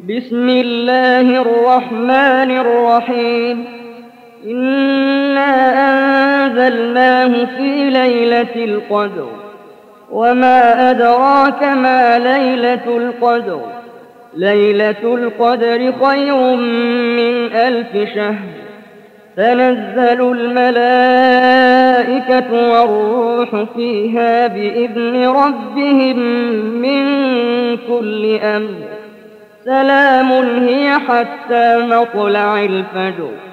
بسم الله الرحمن الرحيم. إنا أنزلناه في ليلة القدر وما أدراك ما ليلة القدر. ليلة القدر خير من 1000 شهر. تنزل الملائكة والروح فيها بإذن ربهم من كل أمر. سلام هي حتى مطلع الفجر.